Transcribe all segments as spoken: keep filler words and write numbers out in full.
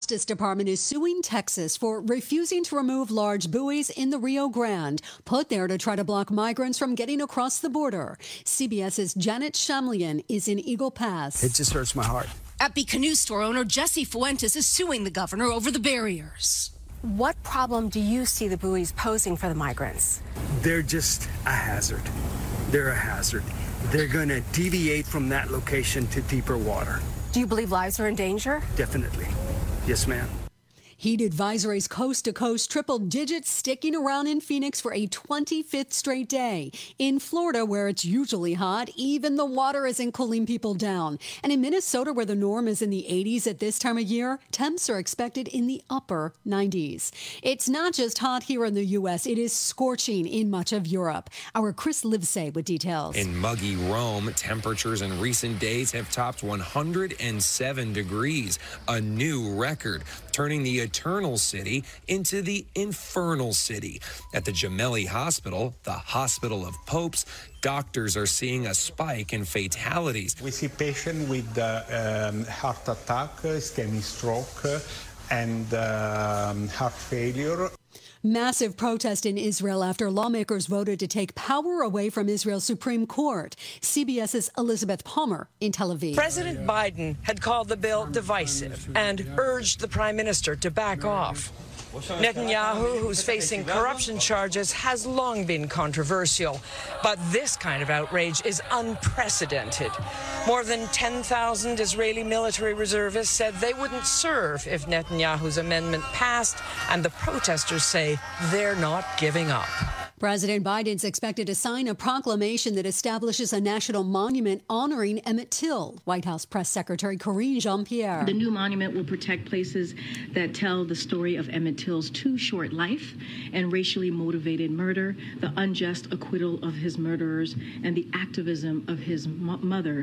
Justice Department is suing Texas for refusing to remove large buoys in the Rio Grande, put there to try to block migrants from getting across the border. CBS's Janet Shamlian is in Eagle Pass. It just hurts my heart. At-Be Canoe Store owner Jesse Fuentes is suing the governor over the barriers. What problem do you see the buoys posing for the migrants? They're just a hazard. They're a hazard. They're going to deviate from that location to deeper water. Do you believe lives are in danger? Definitely. Yes, ma'am. Heat advisories coast to coast, triple digits sticking around in Phoenix for a twenty-fifth straight day. In Florida, where it's usually hot, even the water isn't cooling people down. And in Minnesota, where the norm is in the eighties at this time of year, temps are expected in the upper nineties. It's not just hot here in the U S, it is scorching in much of Europe. Our Chris Livesay with details. In muggy Rome, temperatures in recent days have topped one hundred seven degrees, a new record, turning the eternal city into the infernal city. At the Gemelli Hospital, the hospital of popes, doctors are seeing a spike in fatalities. We see patients with uh, um, heart attack, ischemic stroke, and um, heart failure. Massive protest in Israel after lawmakers voted to take power away from Israel's Supreme Court. CBS's Elizabeth Palmer in Tel Aviv. President Biden had called the bill divisive and urged the prime minister to back off. Netanyahu, who's facing corruption charges, has long been controversial. But this kind of outrage is unprecedented. More than ten thousand Israeli military reservists said they wouldn't serve if Netanyahu's amendment passed, and the protesters say they're not giving up. President Biden's expected to sign a proclamation that establishes a national monument honoring Emmett Till. White House Press Secretary Karine Jean-Pierre. The new monument will protect places that tell the story of Emmett Till's too short life and racially motivated murder, the unjust acquittal of his murderers, and the activism of his m- mother.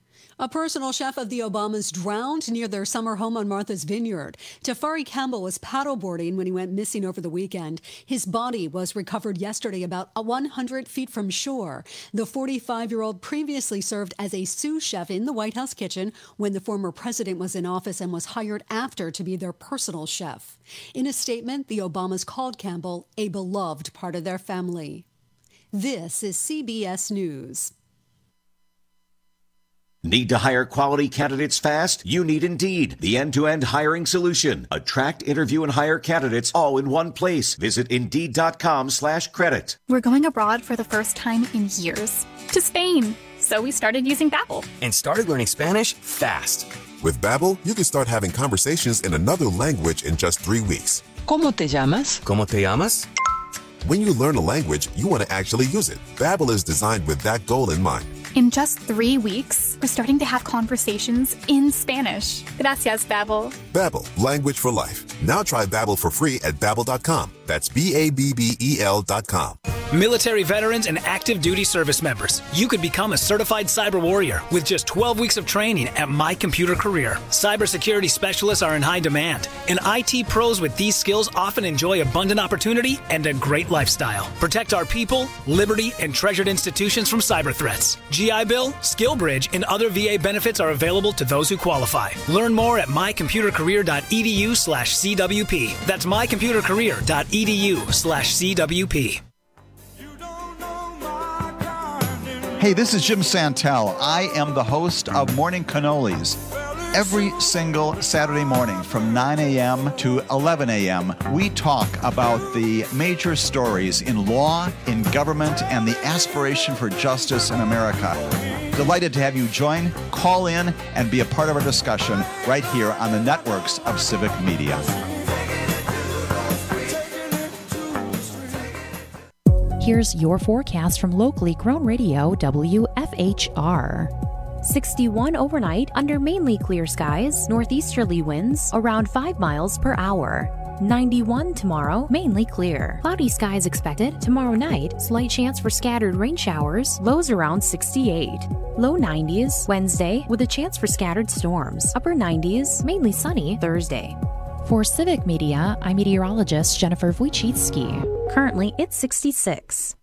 A personal chef of the Obamas drowned near their summer home on Martha's Vineyard. Tafari Campbell was paddleboarding when he went missing over the weekend. His body was recovered yesterday about one hundred feet from shore. The forty-five-year-old previously served as a sous chef in the White House kitchen when the former president was in office and was hired after to be their personal chef. In a statement, the Obamas called Campbell a beloved part of their family. This is C B S News. Need to hire quality candidates fast? You need Indeed, the end-to-end hiring solution. Attract, interview, and hire candidates all in one place. Visit Indeed.com slash credit. We're going abroad for the first time in years. To Spain. So we started using Babbel. And started learning Spanish fast. With Babbel, you can start having conversations in another language in just three weeks. ¿Cómo te llamas? ¿Cómo te llamas? When you learn a language, you want to actually use it. Babbel is designed with that goal in mind. In just three weeks, we're starting to have conversations in Spanish. Gracias, Babbel. Babbel, language for life. Now try Babbel for free at Babbel dot com. That's B A B B E L dot com. Military veterans and active duty service members, you could become a certified cyber warrior with just twelve weeks of training at My Computer Career. Cybersecurity specialists are in high demand, and I T pros with these skills often enjoy abundant opportunity and a great lifestyle. Protect our people, liberty, and treasured institutions from cyber threats. G I Bill, SkillBridge, and other V A benefits are available to those who qualify. Learn more at mycomputercareer.edu slash CWP. That's mycomputercareer.edu slash CWP. Hey, this is Jim Santel. I am the host of Morning Cannolis. Every single Saturday morning from nine a.m. to eleven a.m., we talk about the major stories in law, in government, and the aspiration for justice in America. Delighted to have you join, call in, and be a part of our discussion right here on the networks of Civic Media. Here's your forecast from locally grown radio W F H R. sixty-one overnight under mainly clear skies, northeasterly winds around five miles per hour. ninety-one tomorrow, mainly clear. Cloudy skies expected. Tomorrow night, slight chance for scattered rain showers, lows around sixty-eight. Low nineties Wednesday with a chance for scattered storms. Upper nineties, mainly sunny Thursday. For Civic Media, I'm meteorologist Jennifer Wojcicki. Currently, it's sixty-six.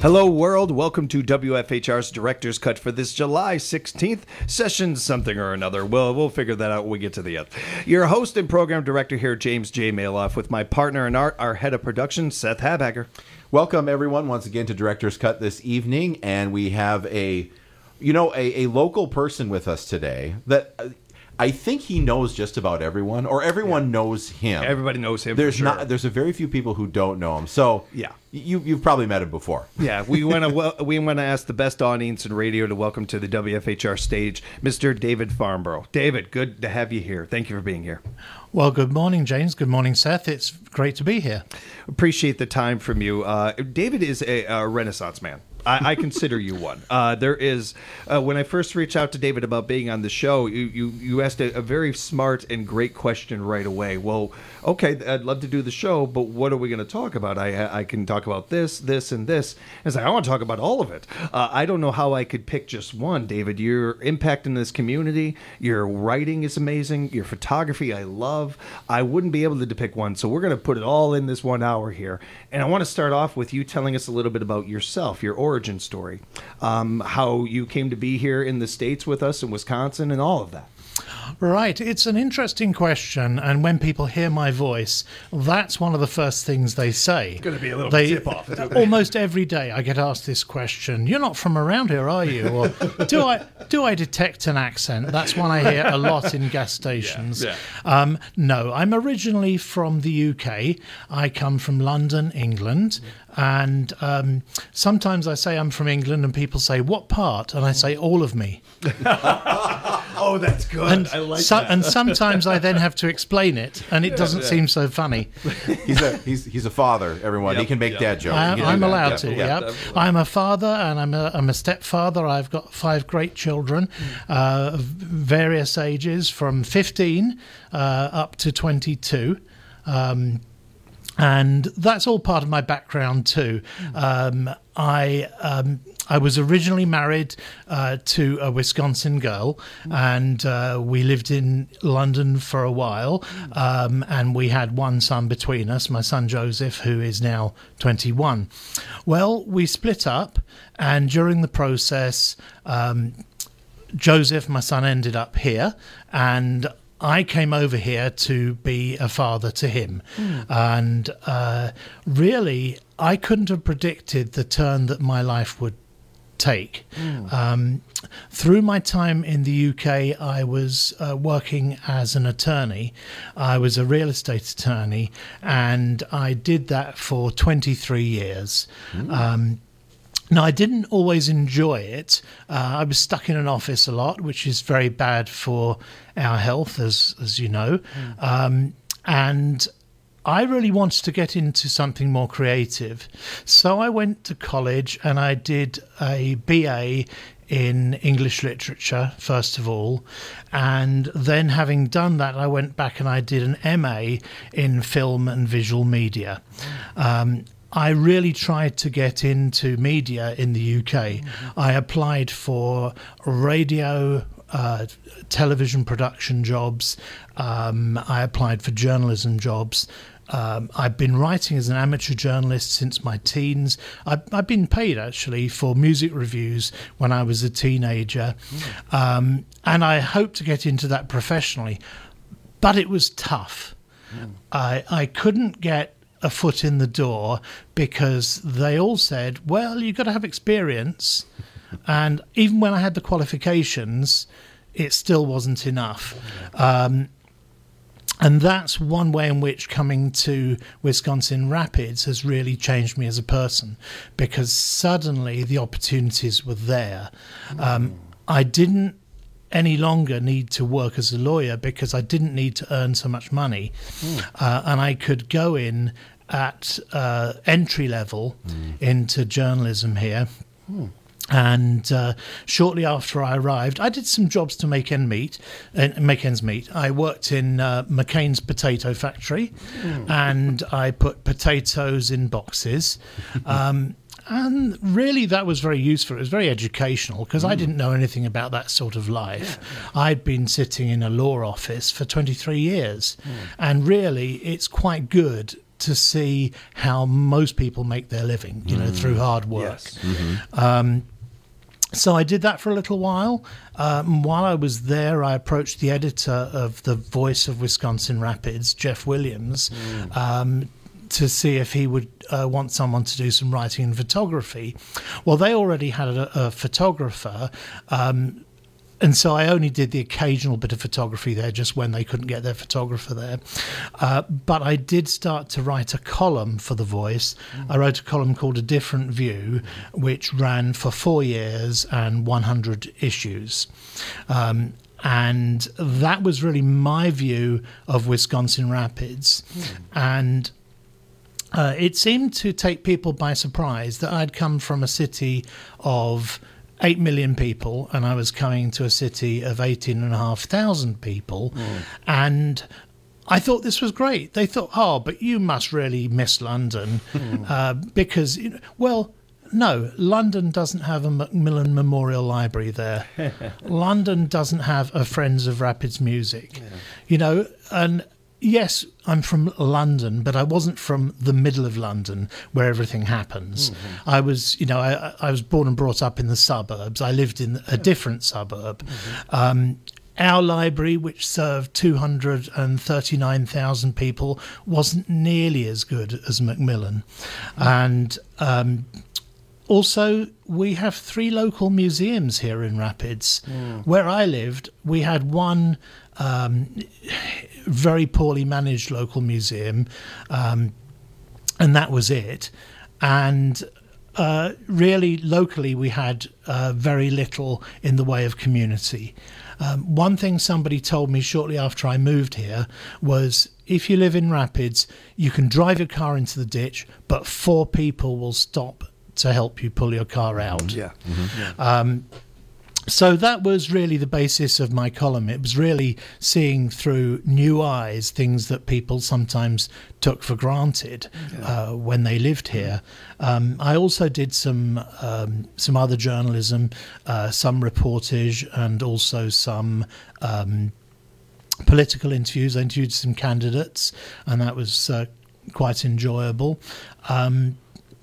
Hello, world. Welcome to W F H R's Director's Cut for this July sixteenth, session something or another. Well, we'll figure that out when we get to the end. Your host and program director here, James J. Maloff, with my partner in art, our head of production, Seth Habacker. Welcome, everyone, once again to Director's Cut this evening. And we have a, you know, a, a local person with us today that... Uh, I think he knows just about everyone, or everyone yeah. knows him. Everybody knows him. There's for sure. not. There's a very few people who don't know him. So yeah, you you've probably met him before. Yeah, we want to well, we want to ask the best audience in radio to welcome to the W F H R stage, Mister David Farnborough. David, good to have you here. Thank you for being here. Well, good morning, James. Good morning, Seth. It's great to be here. Appreciate the time from you. Uh, David is a, a Renaissance man. I, I consider you one. Uh, there is, uh, when I first reached out to David about being on the show, you you, you asked a, a very smart and great question right away. Well, okay, I'd love to do the show, but what are we going to talk about? I I can talk about this, this, and this. I was like, I want to talk about all of it. Uh, I don't know how I could pick just one, David. Your impact in this community, your writing is amazing, your photography I love. I wouldn't be able to pick one, so we're going to put it all in this one hour here. And I want to start off with you telling us a little bit about yourself, your origin story, um, how you came to be here in the States with us in Wisconsin and all of that. Right. It's an interesting question, and when people hear my voice, that's one of the first things they say. It's going to be a little they, tip-off. Almost every day I get asked this question. You're not from around here, are you? Or do I do I detect an accent? That's one I hear a lot in gas stations. Yeah, yeah. Um, no, I'm originally from the U K. I come from London, England. And um, sometimes I say I'm from England and people say, what part? And I say, all of me. Oh, that's good. And, I like so, that. and sometimes I then have to explain it, and it Yeah, doesn't yeah. seem so funny. He's a he's he's a father. Everyone, Yep, he can make yep. dad jokes. I, He can do I'm that. allowed Yeah, to, yeah. yeah. I'm a father, and I'm a, I'm a stepfather. I've got five great children, uh, of various ages, from fifteen uh, up to twenty-two. Um, and that's all part of my background too. Um, I um, I was originally married uh, to a Wisconsin girl, and uh, we lived in London for a while, um, and we had one son between us, my son Joseph, who is now twenty-one. Well, we split up, and during the process, um, Joseph, my son, ended up here, and I came over here to be a father to him. Mm. And uh, really, I couldn't have predicted the turn that my life would take. Mm. Um, through my time in the U K, I was uh, working as an attorney. I was a real estate attorney, and I did that for twenty-three years. Mm. Um, Now, I didn't always enjoy it. Uh, I was stuck in an office a lot, which is very bad for our health, as as you know. Mm. Um, and I really wanted to get into something more creative. So I went to college and I did a B A in English literature, first of all. And then having done that, I went back and I did an M A in film and visual media. Um, I really tried to get into media in the U K. Mm-hmm. I applied for radio, uh, television production jobs. Um, I applied for journalism jobs. Um, I've been writing as an amateur journalist since my teens. I've, I've been paid, actually, for music reviews when I was a teenager. Mm. Um, and I hope to get into that professionally. But it was tough. Mm. I, I couldn't get a foot in the door because they all said, well, you've got to have experience. And even when I had the qualifications, it still wasn't enough. Um, and that's one way in which coming to Wisconsin Rapids has really changed me as a person, because suddenly the opportunities were there. Um, I didn't any longer need to work as a lawyer because I didn't need to earn so much money. Mm. Uh, and I could go in at uh, entry level mm. into journalism here. Mm. And uh, shortly after I arrived, I did some jobs to make ends meet. Uh, make ends meet. I worked in uh, McCain's potato factory, mm. and I put potatoes in boxes. Um, and really, that was very useful. It was very educational because mm. I didn't know anything about that sort of life. Yeah, yeah. I'd been sitting in a law office for twenty-three years, mm. and really, it's quite good to see how most people make their living, you know, Mm. through hard work. Yes. Mhm. Um, so I did that for a little while. Um, while I was there, I approached the editor of The Voice of Wisconsin Rapids, Jeff Williams, Mm. um, to see if he would uh, want someone to do some writing and photography. Well, they already had a, a photographer, um, and so I only did the occasional bit of photography there just when they couldn't get their photographer there. Uh, but I did start to write a column for The Voice. Mm. I wrote a column called A Different View, which ran for four years and one hundred issues. Um, and that was really my view of Wisconsin Rapids. Mm. And uh, it seemed to take people by surprise that I'd come from a city of eight million people, and I was coming to a city of eighteen and a half thousand people. Mm. And I thought this was great. They thought, oh, but you must really miss London. Mm. Uh, because, you know, well, no, London doesn't have a Macmillan Memorial Library there. London doesn't have a Friends of Rapids Music. Yeah. You know, and yes, I'm from London, but I wasn't from the middle of London where everything happens. Mm-hmm. I was, you know, I, I was born and brought up in the suburbs. I lived in a different suburb. Mm-hmm. Um, our library, which served two hundred thirty-nine thousand people, wasn't nearly as good as Macmillan. Mm-hmm. And um, also, we have three local museums here in Rapids. Mm. Where I lived, we had one um, very poorly managed local museum, um, and that was it. And uh, really, locally, we had uh, very little in the way of community. Um, one thing somebody told me shortly after I moved here was, if you live in Rapids, you can drive your car into the ditch, but four people will stop to help you pull your car out. Yeah. Mm-hmm. Yeah. Um, so that was really the basis of my column. It was really seeing through new eyes things that people sometimes took for granted yeah. uh, when they lived here. Um, I also did some um, some other journalism, uh, some reportage, and also some um, political interviews. I interviewed some candidates, and that was uh, quite enjoyable. Um,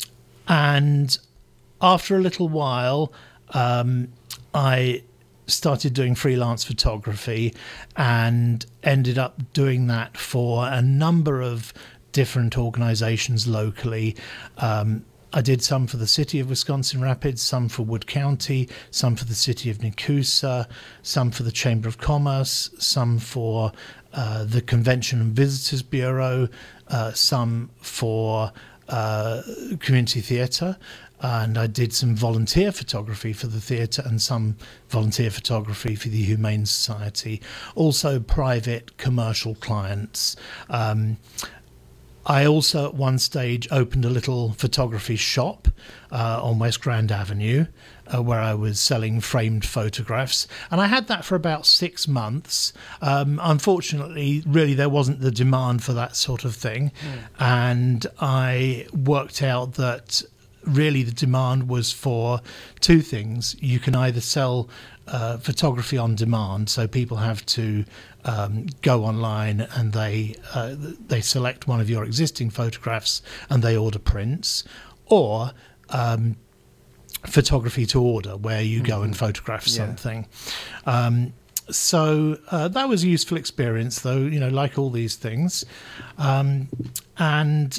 And after a little while, um, I started doing freelance photography and ended up doing that for a number of different organizations locally. Um, I did some for the city of Wisconsin Rapids, some for Wood County, some for the city of Nekoosa, some for the Chamber of Commerce, some for uh, the Convention and Visitors Bureau, uh, some for Uh, community theatre, and I did some volunteer photography for the theatre and some volunteer photography for the Humane Society, also private commercial clients. Um, I also at one stage opened a little photography shop uh, on West Grand Avenue uh, where I was selling framed photographs, and I had that for about six months. Um, unfortunately, really there wasn't the demand for that sort of thing, mm. and I worked out that really the demand was for two things. You can either sell uh, photography on demand, so people have to um, go online and they uh, they select one of your existing photographs and they order prints, or um, photography to order, where you go mm-hmm. and photograph something. Yeah. Um, so uh, that was a useful experience, though, you know, like all these things. Um, and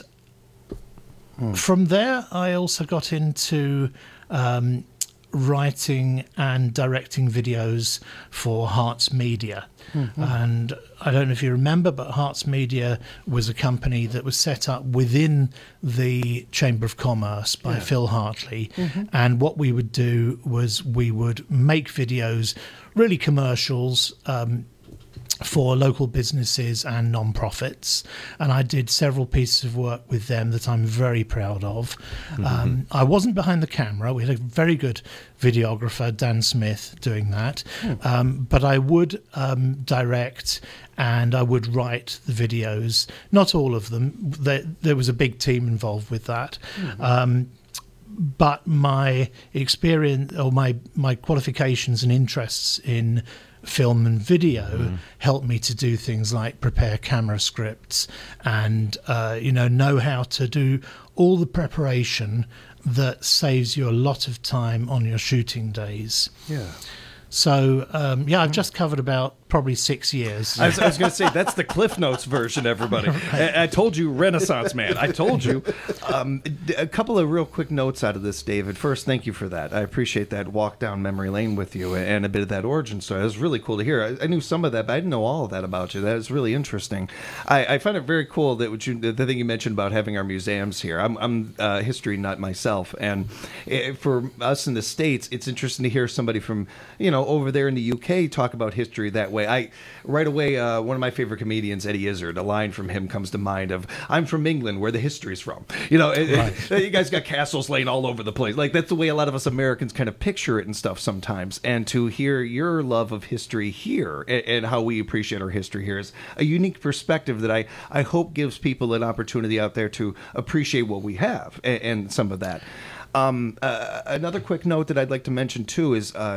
mm. from there, I also got into um, writing and directing videos for Hearts Media. Mm-hmm. And I don't know if you remember, but Hearts Media was a company that was set up within the Chamber of Commerce by yeah. Phil Hartley. Mm-hmm. And what we would do was we would make videos, really commercials, um, for local businesses and non-profits, and I did several pieces of work with them that I'm very proud of. Mm-hmm. Um, I wasn't behind the camera. We had a very good videographer, Dan Smith, doing that, mm. um, but I would um, direct and I would write the videos. Not all of them. There, there was a big team involved with that. Mm-hmm. Um, but my experience or my, my qualifications and interests in film and video mm. helped me to do things like prepare camera scripts and, uh, you know, know how to do all the preparation that saves you a lot of time on your shooting days. Yeah. So, um, yeah, I've just covered about probably six years. I was, I was going to say, that's the Cliff Notes version, everybody. I, I told you, Renaissance man. I told you. Um, a couple of real quick notes out of this, David. First, thank you for that. I appreciate that walk down memory lane with you and a bit of that origin story. It was really cool to hear. I, I knew some of that, but I didn't know all of that about you. That was really interesting. I, I find it very cool that what you, the thing you mentioned about having our museums here. I'm, I'm a history nut myself, and it, for us in the States, it's interesting to hear somebody from, you know, over there in the U K talk about history that way. I right away, uh, one of my favorite comedians, Eddie Izzard, a line from him comes to mind of, I'm from England, where the history's from. You know, right. You guys got castles laying all over the place. Like, that's the way a lot of us Americans kind of picture it and stuff sometimes. And to hear your love of history here and, and how we appreciate our history here is a unique perspective that I, I hope gives people an opportunity out there to appreciate what we have and, and some of that. Um, uh, another quick note that I'd like to mention, too, is... Uh,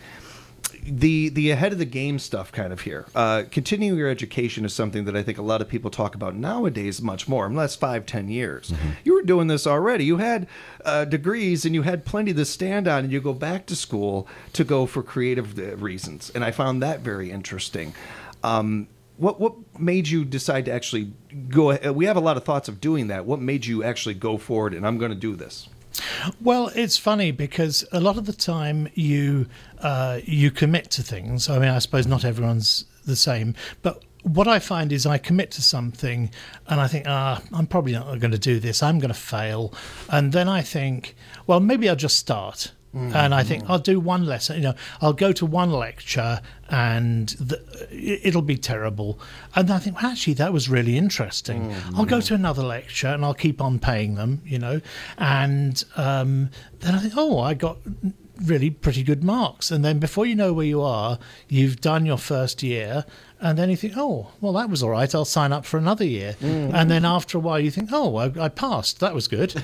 The the ahead of the game stuff kind of here. Uh, continuing your education is something that I think a lot of people talk about nowadays much more, unless five, ten years. Mm-hmm. You were doing this already. You had uh, degrees and you had plenty to stand on, and you go back to school to go for creative reasons. And I found that very interesting. Um, what what made you decide to actually go ahead? We have a lot of thoughts of doing that. What made you actually go forward and I'm going to do this? Well, it's funny because a lot of the time you uh, you commit to things. I mean, I suppose not everyone's the same, but what I find is I commit to something and I think, ah, I'm probably not going to do this. I'm going to fail. And then I think, well, maybe I'll just start. Mm-hmm. And I think I'll do one lesson, you know, I'll go to one lecture and the, it'll be terrible. And I think, well, actually, that was really interesting. Mm-hmm. I'll go to another lecture and I'll keep on paying them, you know. And um, then I think, oh, I got really pretty good marks. And then before you know where you are, you've done your first year. And then you think, oh, well, that was all right. I'll sign up for another year. Mm. And then after a while, you think, oh, I, I passed. That was good.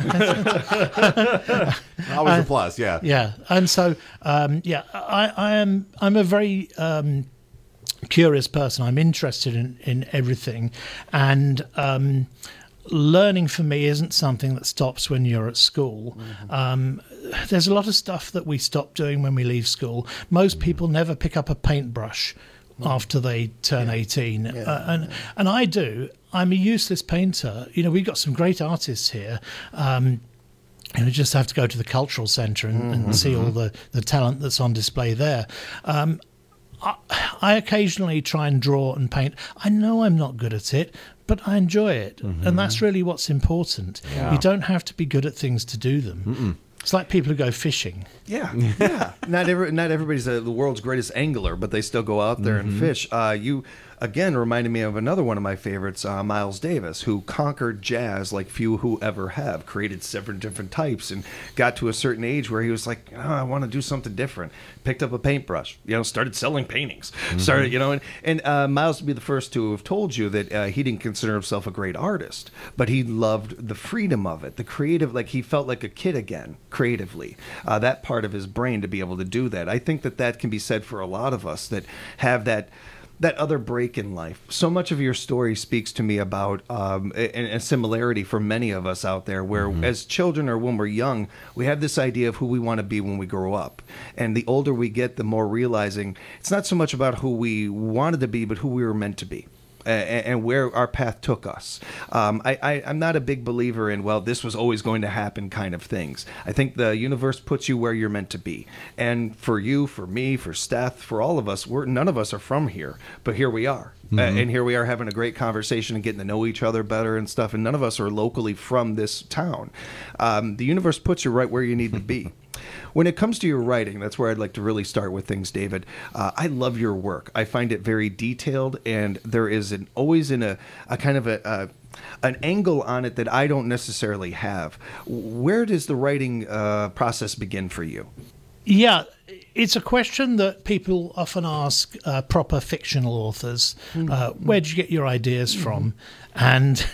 Always a plus, yeah. Yeah. And so, um, yeah, I, I am. I'm a very um, curious person. I'm interested in, in everything, and um, learning for me isn't something that stops when you're at school. Mm-hmm. Um, there's a lot of stuff that we stop doing when we leave school. Most people never pick up a paintbrush after they turn yeah. eighteen. Yeah. Uh, and and I do. I'm a useless painter. You know, we've got some great artists here. Um, and you just have to go to the cultural centre and, mm-hmm. and see all the, the talent that's on display there. Um, I, I occasionally try and draw and paint. I know I'm not good at it, but I enjoy it. Mm-hmm. And that's really what's important. Yeah. You don't have to be good at things to do them. Mm-mm. It's like people who go fishing. Yeah, yeah. not every, not everybody's a, the world's greatest angler, but they still go out there mm-hmm. and fish. Uh, you, again, reminded me of another one of my favorites, uh, Miles Davis, who conquered jazz like few who ever have, created seven different types, and got to a certain age where he was like, oh, I want to do something different. Picked up a paintbrush, you know, started selling paintings. Mm-hmm. Started, you know, and, and uh, Miles would be the first to have told you that uh, he didn't consider himself a great artist, but he loved the freedom of it, the creative, like he felt like a kid again, creatively. Uh, that part of his brain to be able to do that. I think that that can be said for a lot of us that have that that other break in life. So much of your story speaks to me about um, a, a similarity for many of us out there where mm-hmm. as children or when we're young, we have this idea of who we want to be when we grow up. And the older we get, the more realizing it's not so much about who we wanted to be, but who we were meant to be. And where our path took us. Um, I, I, I'm not a big believer in, well, this was always going to happen kind of things. I think the universe puts you where you're meant to be. And for you, for me, for Steph, for all of us, we're none of us are from here, but here we are. Mm-hmm. Uh, and here we are having a great conversation and getting to know each other better and stuff. And none of us are locally from this town. Um, the universe puts you right where you need to be. When it comes to your writing, that's where I'd like to really start with things, David. Uh, I love your work. I find it very detailed, and there is an, always in a, a kind of a, a an angle on it that I don't necessarily have. Where does the writing uh, process begin for you? Yeah, it's a question that people often ask uh, proper fictional authors. Mm-hmm. Uh, where did you get your ideas from? Mm-hmm. And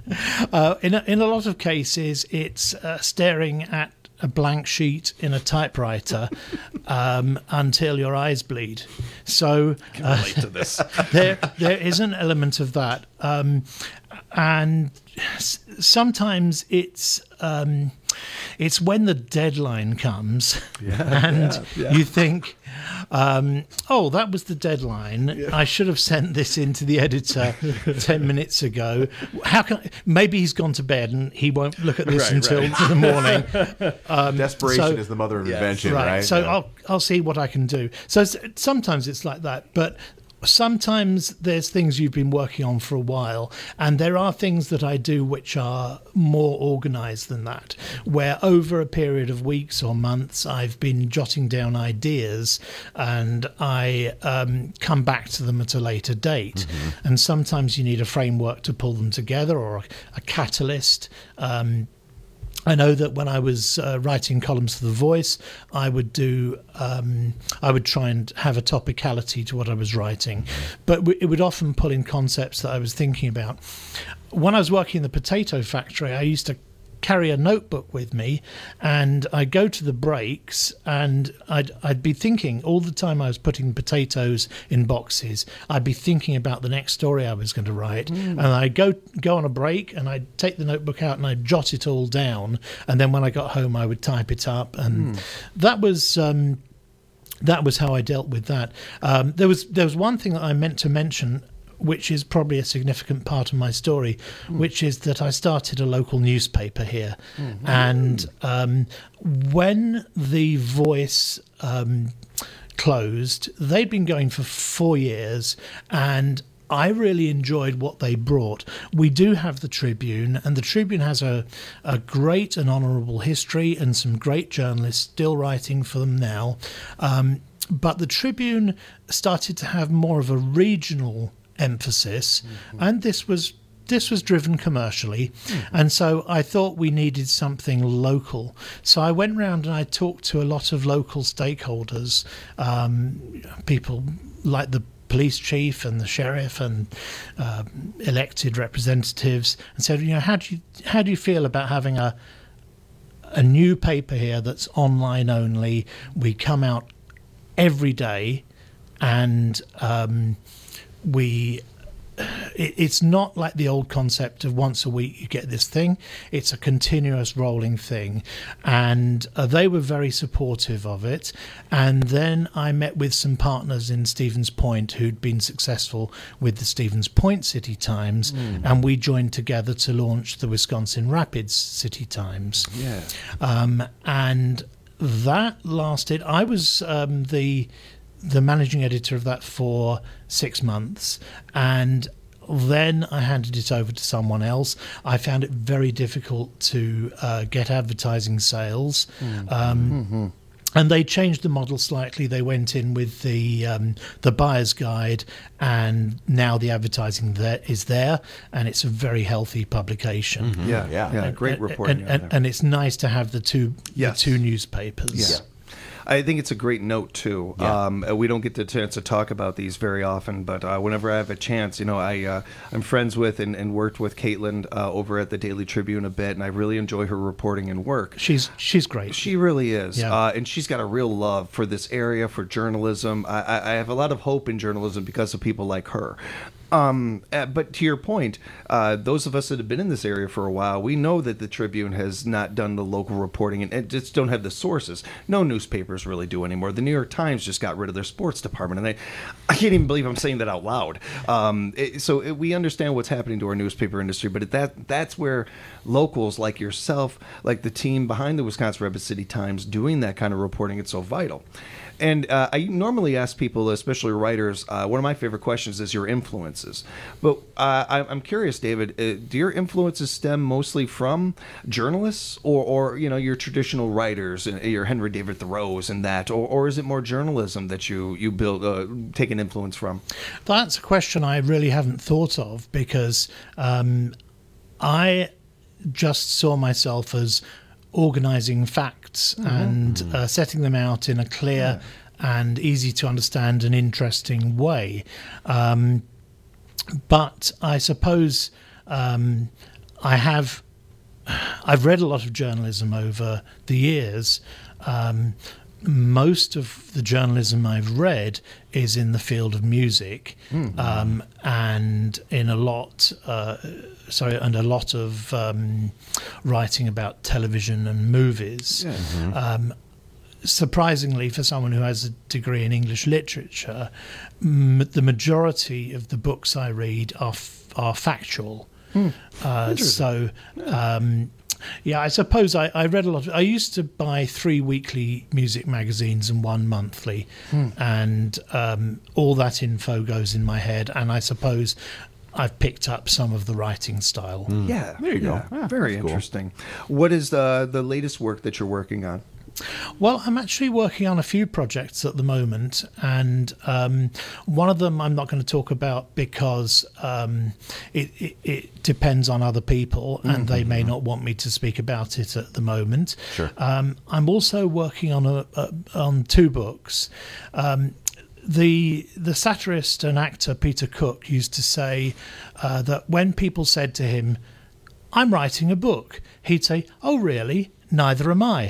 uh, in a, in a lot of cases, it's uh, staring at a blank sheet in a typewriter um, until your eyes bleed. So I can relate uh, to this. there, there is an element of that, um, and s- sometimes it's um, it's when the deadline comes, Yeah, and yeah, yeah. you think, um, "Oh, that was the deadline. Yeah. I should have sent this in to the editor ten minutes ago. How can I, maybe he's gone to bed and he won't look at this Right, until right. the morning." Um, Desperation so- is the mother of Yes. invention, right. right? So Yeah. I'll I'll see what I can do. So s- sometimes it's like that, but sometimes there's things you've been working on for a while, and there are things that I do which are more organized than that, where over a period of weeks or months I've been jotting down ideas and I um, come back to them at a later date. Mm-hmm. And sometimes you need a framework to pull them together, or a, a catalyst. Um, I know that when I was uh, writing columns for The Voice, I would do, um, I would try and have a topicality to what I was writing, but w- it would often pull in concepts that I was thinking about. When I was working in the potato factory, I used to carry a notebook with me, and I'd go to the breaks, and I'd I'd be thinking all the time I was putting potatoes in boxes. I'd be thinking about the next story I was going to write, Mm. and I'd go go on a break, and I'd take the notebook out and I'd jot it all down, and then when I got home I would type it up, and Mm. that was. Um, that was how I dealt with that. Um, there was there was one thing that I meant to mention, which is probably a significant part of my story, Mm. which is that I started a local newspaper here. Mhm. And um, when The Voice um, closed, they'd been going for four years, and I really enjoyed what they brought. We do have the Tribune, and the Tribune has a, a great and honourable history and some great journalists still writing for them now. Um, but the Tribune started to have more of a regional emphasis, mm-hmm. and this was this was driven commercially, mm-hmm. and so I thought we needed something local. So I went round and I talked to a lot of local stakeholders, um, people like the police chief and the sheriff and uh, elected representatives, and said, you know, how do you how do you feel about having a a new paper here that's online only? We come out every day, and um, we it, it's not like the old concept of once a week you get this thing. It's a continuous rolling thing, and uh, they were very supportive of it. And then I met with some partners in Stevens Point who'd been successful with the Stevens Point City Times, Mm. and we joined together to launch the Wisconsin Rapids City Times. Yeah. Um, and that lasted. I was um, the the managing editor of that for six months, and then I handed it over to someone else. I found it very difficult to uh, get advertising sales. Mm. Um, Mm-hmm. And they changed the model slightly. They went in with the um, the buyer's guide, and now the advertising there is there, and it's a very healthy publication. Mm-hmm. Yeah, yeah, yeah. And, Great and- reporting. and, out and, there. and it's nice to have the two Yes. the two newspapers. Yeah. I think it's a great note too. Yeah. Um, we don't get the chance to talk about these very often, but uh, whenever I have a chance, you know, I uh, I'm friends with and, and worked with Caitlin uh, over at the Daily Tribune a bit, and I really enjoy her reporting and work. She's she's great. She really is, Yeah. uh, and she's got a real love for this area, for journalism. I, I I have a lot of hope in journalism because of people like her. Um, uh, but to your point, uh, those of us that have been in this area for a while, we know that the Tribune has not done the local reporting and, and just don't have the sources. No newspapers really do anymore. The New York Times just got rid of their sports department, and they, I can't even believe I'm saying that out loud. Um, it, so it, we understand what's happening to our newspaper industry, but that that's where locals like yourself, like the team behind the Wisconsin Rapids City Times, doing that kind of reporting, it's so vital. And uh, I normally ask people, especially writers, uh, one of my favorite questions is your influences. But uh, I, I'm curious, David, uh, do your influences stem mostly from journalists or, or you know, your traditional writers, uh, your Henry David Thoreaus and that, or, or is it more journalism that you, you build, uh, take an influence from? That's a question I really haven't thought of, because um, I just saw myself as organising facts Mm-hmm. and uh, setting them out in a clear yeah. and easy to understand and interesting way. Um, but I suppose um, I have, I've read a lot of journalism over the years. Um, most of the journalism I've read is in the field of music, mm-hmm. um, and in a lot, uh, sorry, and a lot of um, writing about television and movies. Yeah. Mm-hmm. Um, surprisingly, for someone who has a degree in English literature, m- the majority of the books I read are f- are factual. Hmm. Uh, so. Um, Yeah, I suppose I, I read a lot. Of, I used to buy three weekly music magazines and one monthly, Hmm. and um, all that info goes in my head. And I suppose I've picked up some of the writing style. Yeah, There you go. yeah. Ah, Very that's cool. interesting. What is the the latest work that you're working on? Well, I'm actually working on a few projects at the moment, and um, one of them I'm not going to talk about because um, it, it, it depends on other people, and Mm-hmm. they may not want me to speak about it at the moment. Sure. Um, I'm also working on a, a on two books. Um, the the satirist and actor Peter Cook used to say uh, that when people said to him, "I'm writing a book," he'd say, "Oh, really? Neither am I,"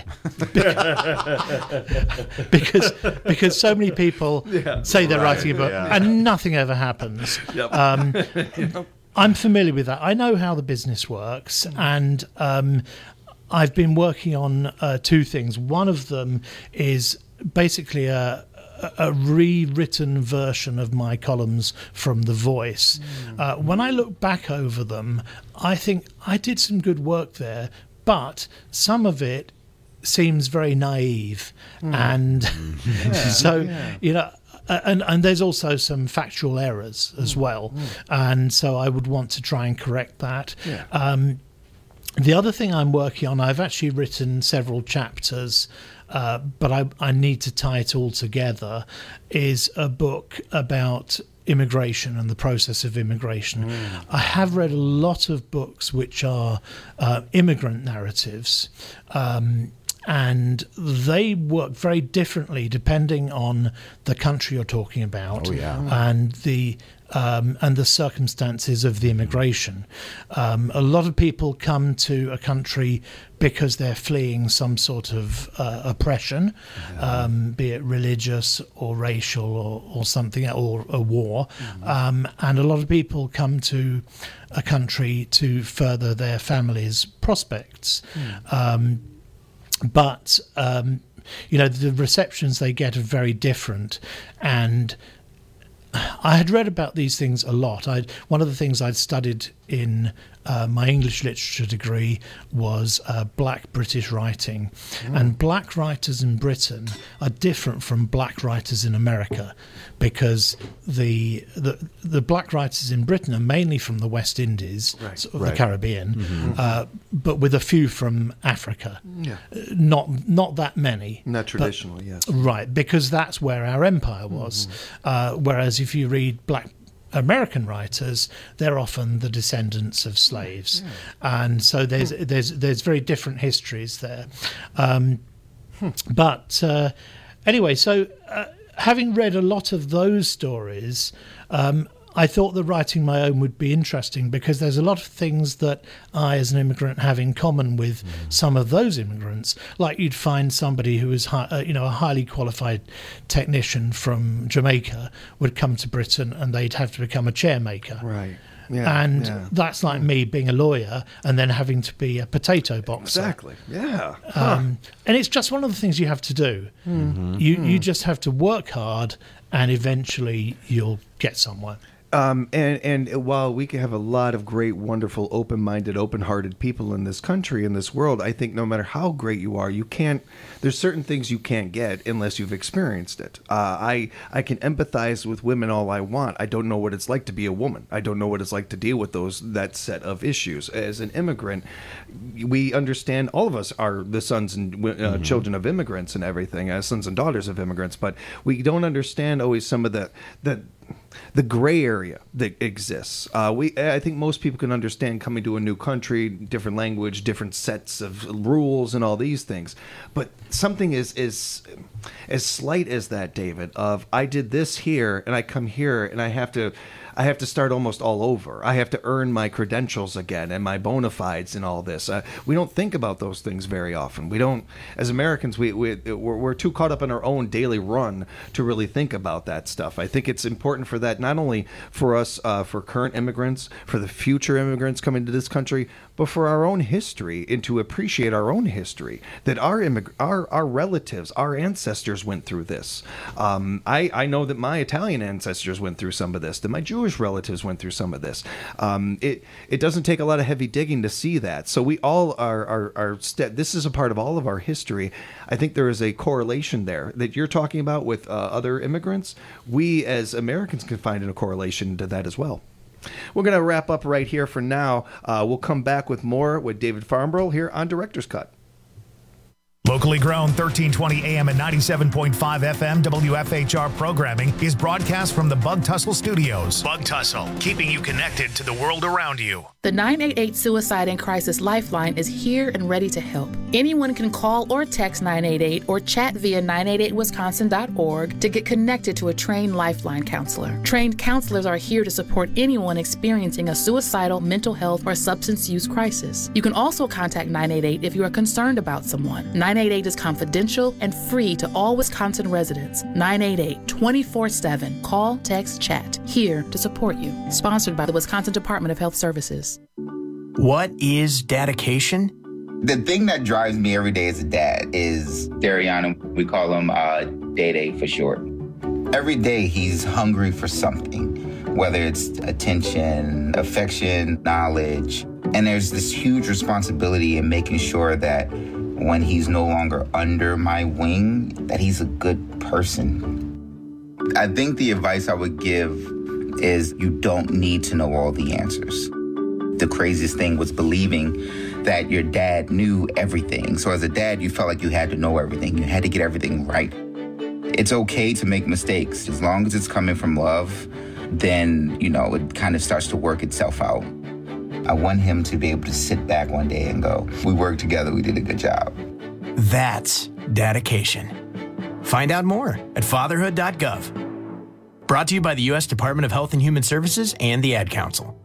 because because so many people Yeah. say they're Right, writing a book yeah. and nothing ever happens. Yep. Um, I'm familiar with that. I know how the business works, and um, I've been working on uh, two things. One of them is basically a a rewritten version of my columns from The Voice. Uh, when I look back over them, I think I did some good work there, but some of it seems very naive, and so you know. Uh, and and there's also some factual errors as well, and so I would want to try and correct that. Yeah. Um, the other thing I'm working on, I've actually written several chapters, uh, but I, I need to tie it all together, is a book about immigration and the process of immigration. I have read a lot of books which are uh, immigrant narratives, um, and they work very differently depending on the country you're talking about. Oh, yeah. and the um, and the circumstances of the immigration. Um, a lot of people come to a country because they're fleeing some sort of uh, oppression, um, be it religious or racial or, or something, or a war. Um, and a lot of people come to a country to further their family's prospects. Um, but, um, you know, the receptions they get are very different. And I had read about these things a lot. I'd, one of the things I'd studied in uh, my English literature degree was uh, black British writing. Mm. And black writers in Britain are different from black writers in America, because the the, the black writers in Britain are mainly from the West Indies, Right. sort of Right. the Caribbean, Mm-hmm. uh, but with a few from Africa. Yeah. Uh, Not not that many. Not but- traditionally, yes. Right, because that's where our empire was. Uh, whereas if you read black American writers, they're often the descendants of slaves, and so there's there's there's very different histories there. Um, but uh, anyway, so uh, having read a lot of those stories, um, I thought that writing my own would be interesting, because there's a lot of things that I, as an immigrant, have in common with some of those immigrants. Like you'd find somebody who is, hi- uh, you know, a highly qualified technician from Jamaica would come to Britain, and they'd have to become a chair maker. Right. Yeah. And yeah. that's like me being a lawyer and then having to be a potato boxer. Exactly. Yeah. Um, and it's just one of the things you have to do. You you just have to work hard, and eventually you'll get somewhere. Um, and, and while we can have a lot of great, wonderful, open-minded, open-hearted people in this country, in this world, I think no matter how great you are, you can't, there's certain things you can't get unless you've experienced it. Uh, I, I can empathize with women all I want. I don't know what it's like to be a woman. I don't know what it's like to deal with those, that set of issues. As an immigrant, we understand, all of us are the sons and uh, mm-hmm. children of immigrants and everything, as sons and daughters of immigrants, but we don't understand always some of the, the the gray area that exists. Uh, we, I think most people can understand coming to a new country, different language, different sets of rules, and all these things. But something is is as slight as that, David. Of I did this here, and I come here, and I have to. I have to start almost all over. I have to earn my credentials again and my bona fides and all this. Uh, we don't think about those things very often. We don't, as Americans, we, we, we're, we're too caught up in our own daily run to really think about that stuff. I think it's important for that, not only for us, uh, for current immigrants, for the future immigrants coming to this country, but for our own history and to appreciate our own history, that our immig- our, our relatives, our ancestors went through this. Um, I, I know that my Italian ancestors went through some of this, that my Jewish relatives went through some of this. Um, it it doesn't take a lot of heavy digging to see that. So we all are, are, are st- this is a part of all of our history. I think there is a correlation there that you're talking about with uh, other immigrants. We as Americans can find a correlation to that as well. We're going to wrap up right here for now. Uh, we'll come back with more with David Farnborough here on Director's Cut. Locally grown thirteen twenty A M and ninety-seven point five F M W F H R programming is broadcast from the Bug Tussle Studios. Bug Tussle, keeping you connected to the world around you. The nine eight eight Suicide and Crisis Lifeline is here and ready to help. Anyone can call or text nine eight eight or chat via nine eight eight wisconsin dot org to get connected to a trained Lifeline counselor. Trained counselors are here to support anyone experiencing a suicidal, mental health, or substance use crisis. You can also contact nine eight eight if you are concerned about someone. nine eight eight is confidential and free to all Wisconsin residents. nine eight eight, twenty-four seven. Call, text, chat. Here to support you. Sponsored by the Wisconsin Department of Health Services. What is dedication? The thing that drives me every day as a dad is Dariana. We call him uh, Day-Day for short. Every day he's hungry for something, whether it's attention, affection, knowledge. And there's this huge responsibility in making sure that when he's no longer under my wing, that he's a good person. I think the advice I would give is you don't need to know all the answers. The craziest thing was believing that your dad knew everything. So as a dad, you felt like you had to know everything. You had to get everything right. It's okay to make mistakes. As long as it's coming from love, then, you know, it kind of starts to work itself out. I want him to be able to sit back one day and go, we worked together, we did a good job. That's dedication. Find out more at fatherhood dot gov. Brought to you by the U S Department of Health and Human Services and the Ad Council.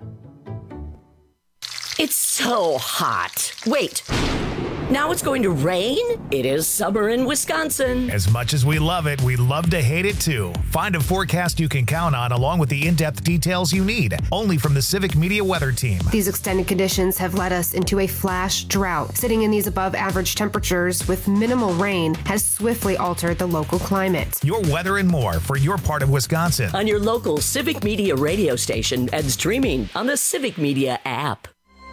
It's so hot. Wait. Now it's going to rain? It is summer in Wisconsin. As much as we love it, we love to hate it too. Find a forecast you can count on along with the in-depth details you need, only from the Civic Media Weather Team. These extended conditions have led us into a flash drought. Sitting in these above average temperatures with minimal rain has swiftly altered the local climate. Your weather and more for your part of Wisconsin. On your local Civic Media radio station and streaming on the Civic Media app.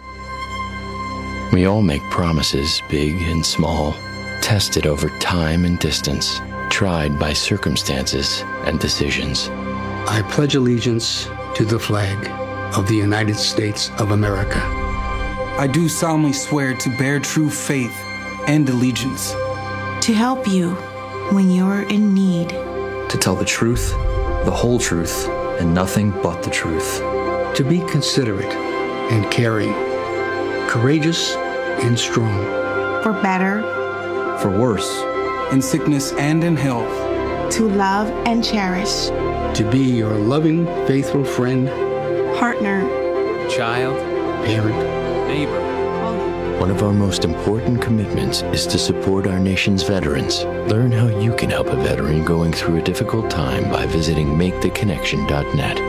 We all make promises, big and small, tested over time and distance, tried by circumstances and decisions. I pledge allegiance to the flag of the United States of America. I do solemnly swear to bear true faith and allegiance. To help you when you're in need. To tell the truth, the whole truth, and nothing but the truth. To be considerate and caring. Courageous and strong. For better. For worse. In sickness and in health. To love and cherish. To be your loving, faithful friend. Partner. Child. Parent. Neighbor. One of our most important commitments is to support our nation's veterans. Learn how you can help a veteran going through a difficult time by visiting make the connection dot net.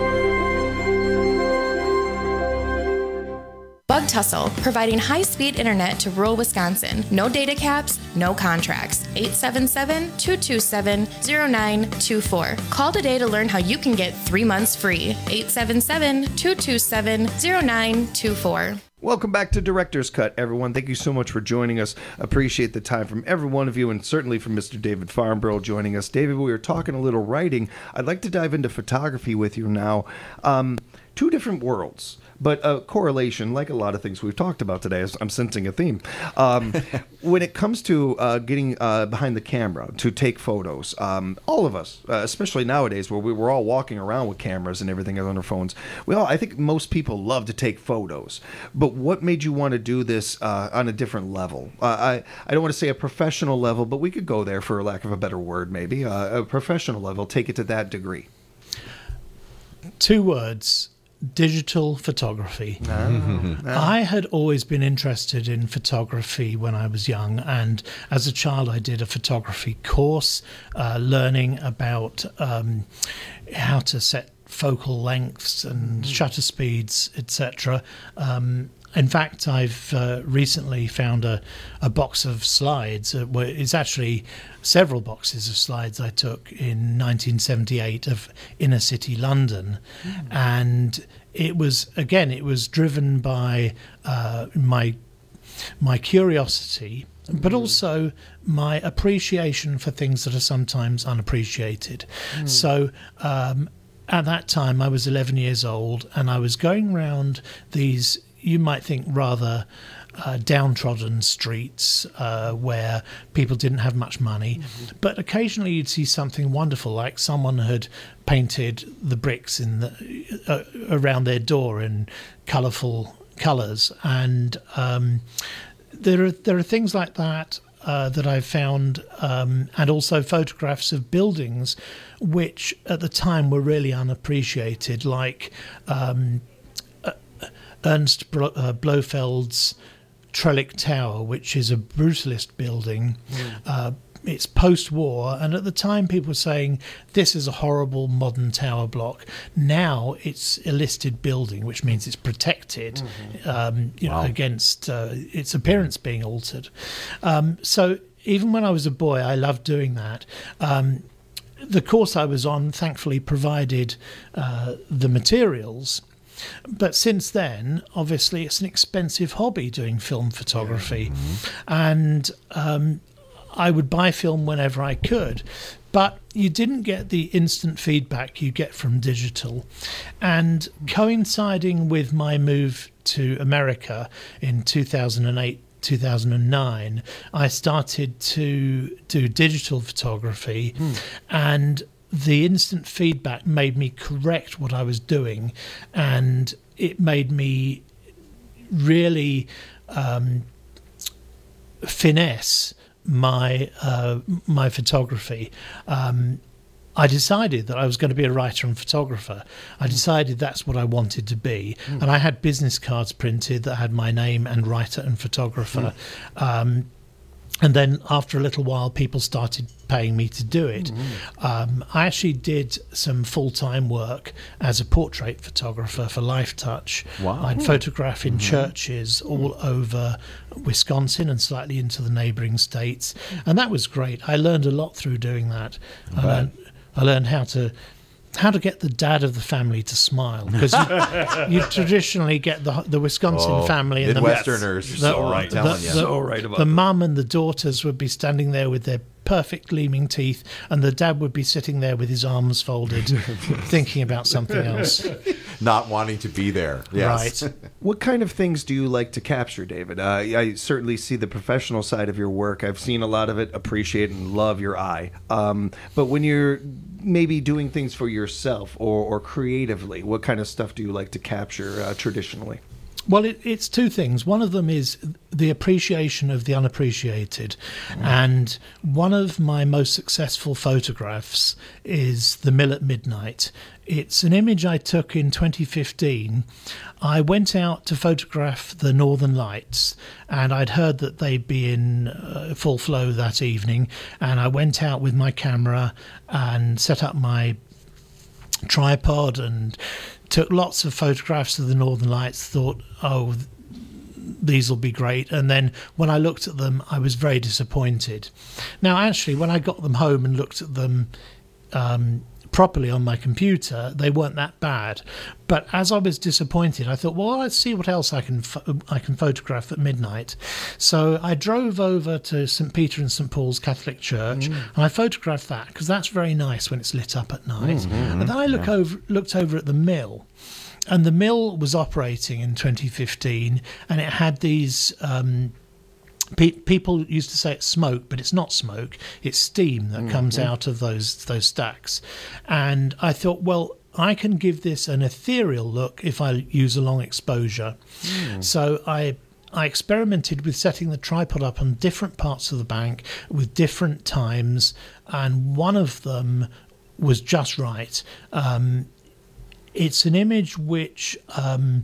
Bug Tussle, providing high-speed internet to rural Wisconsin. No data caps, no contracts. eight seven seven, two two seven, zero nine two four. Call today to learn how you can get three months free. eight seven seven, two two seven, zero nine two four. Welcome back to Director's Cut, everyone. Thank you so much for joining us. Appreciate the time from every one of you, and certainly from Mister David Farnborough joining us. David, we were talking a little writing. I'd like to dive into photography with you now. Um, two different worlds, but a correlation, like a lot of things we've talked about today. I'm sensing a theme. Um, when it comes to uh, getting uh, behind the camera to take photos, um, all of us, uh, especially nowadays where we were all walking around with cameras and everything on our phones, well, I think most people love to take photos. But what made you want to do this uh, on a different level? Uh, I, I don't want to say a professional level, but we could go there for lack of a better word, maybe. Uh, a professional level, take it to that degree. Two words. Digital photography. Oh. I had always been interested in photography when I was young, and as a child I did a photography course uh, learning about um, how to set focal lengths and shutter speeds, et cetera. Um, in fact, I've uh, recently found a, a box of slides. Uh, where it's actually several boxes of slides I took in nineteen seventy-eight of inner city London. Mm. And it was, again, it was driven by uh, my my curiosity, but also my appreciation for things that are sometimes unappreciated. Mm. So um, at that time, I was eleven years old, and I was going around these, you might think, rather uh, downtrodden streets uh, where people didn't have much money. Mm-hmm. But occasionally you'd see something wonderful, like someone had painted the bricks in the, uh, around their door in colourful colours. And um, there are, there are things like that uh, that I've found, um, and also photographs of buildings which at the time were really unappreciated, like um, Ernst Bro- uh, Blofeld's Trellick Tower, which is a brutalist building. Mm. Uh, it's post-war, and at the time people were saying this is a horrible modern tower block. Now it's a listed building, which means it's protected mm-hmm. um, you wow. know, against uh, its appearance being altered. Um, so even when I was a boy, I loved doing that. Um, the course I was on, thankfully, provided uh, the materials. But since then, obviously, it's an expensive hobby doing film photography. Mm-hmm. And um, I would buy film whenever I could. But you didn't get the instant feedback you get from digital. And coinciding with my move to America in two thousand eight, two thousand nine, I started to do digital photography. Mm. And the instant feedback made me correct what I was doing, and it made me really um, finesse my uh, my photography. Um, I decided that I was going to be a writer and photographer. I decided that's what I wanted to be. Mm. And I had business cards printed that had my name and writer and photographer. Mm. Um, And then after a little while, people started paying me to do it. Mm-hmm. Um, I actually did some full-time work as a portrait photographer for Life Touch. Wow. I'd photograph in mm-hmm. churches all over Wisconsin and slightly into the neighboring states. And that was great. I learned a lot through doing that. I learned, I learned how to... how to get the dad of the family to smile, because you, you traditionally get the the Wisconsin oh, family and Midwesterners. the, So the, right, the, telling you. the, So right about the that. mum and the daughters would be standing there with their perfect gleaming teeth, and the dad would be sitting there with his arms folded, thinking about something else, not wanting to be there. Yes. Right. What kind of things do you like to capture, David? Uh, I certainly see the professional side of your work. I've seen a lot of it, appreciate and love your eye. Um, but when you're maybe doing things for yourself or, or creatively, what kind of stuff do you like to capture uh, traditionally? Well, it, it's two things. One of them is the appreciation of the unappreciated. Mm. And one of my most successful photographs is The Mill at Midnight. It's an image I took in twenty fifteen. I went out to photograph the Northern Lights, and I'd heard that they'd be in uh, full flow that evening. And I went out with my camera and set up my tripod and took lots of photographs of the Northern Lights, thought, oh, these will be great. And then when I looked at them, I was very disappointed. Now, actually, when I got them home and looked at them um, properly on my computer, they weren't that bad. But as I was disappointed, I thought, well, let's see what else I can pho- I can photograph at midnight. So I drove over to Saint Peter and Saint Paul's Catholic Church, mm. and I photographed that, because that's very nice when it's lit up at night. Mm-hmm. And then I look yeah. over, looked over at the mill, and the mill was operating in twenty fifteen, and it had these. Um, pe- people used to say it's smoke, but it's not smoke. It's steam that mm-hmm. comes out of those those stacks. And I thought, well, I can give this an ethereal look if I use a long exposure. Mm. So I. I experimented with setting the tripod up on different parts of the bank with different times, and one of them was just right. Um, it's an image which um,